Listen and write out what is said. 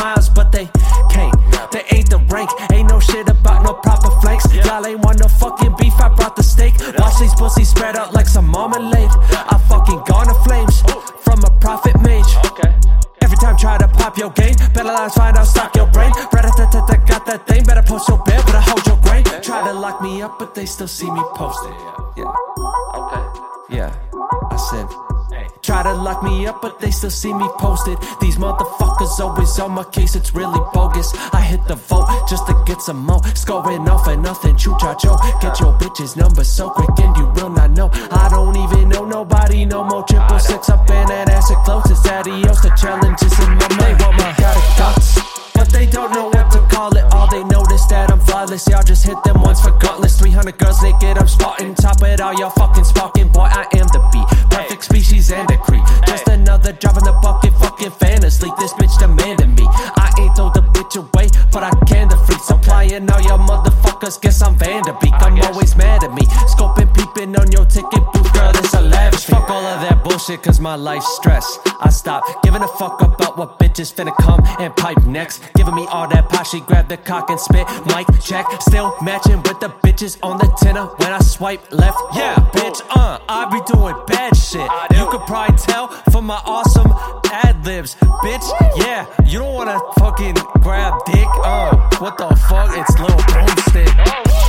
smiles, but they can't. They ain't the rank, ain't no shit about no proper flanks. Y'all ain't want no fucking beef, I brought the steak. Watch these pussies spread out like some marmalade. I fucking gone to flames from a prophet mage. Every time try to pop your game, better lines find out, stock your brain. Rat-a-tat-tat, got that thing, better post your bail, better hold your grain. Try to lock me up, but they still see me posted. Yeah, I said, try to lock me up, but they still see me posted. These motherfuckers always on my case, it's really bogus. I hit the vote just to get some more. Scoring off at nothing, choo-cha-cho. Get your bitch's number so quick and you will not know. I don't even know nobody no more. 666 up in that ass, it closest. Adios, the challenges in my mind. They want my guts, but they don't know what to call it. All they notice that I'm flawless. Y'all just hit them once for gutless. 300 girls naked, I'm spotting. Top it all, y'all fucking sparking. Boy, I am the beat. Perfect species and a creep. Just another drop in the bucket, fucking fantasy. This bitch demanding me. I ain't throw the bitch away, but I can the freak. Supplying all y'all motherfuckers, guess I'm Vanderbeek. I'm always mad at me. Scoping, peeping on your ticket booth, girl, it's a lavish. Fuck all of that bullshit, cause my life's stress. I stop giving a fuck about what bitches finna come and pipe next. Giving me all that pie, she grab the cock and spit. Mic check, still matching with the bitches on the tenor when I swipe left. Yeah, bitch, I be doing bad shit. You could probably tell from my awesome ad-libs, bitch. Yeah, you don't wanna fucking grab dick. What the fuck? It's Lil Boomstick.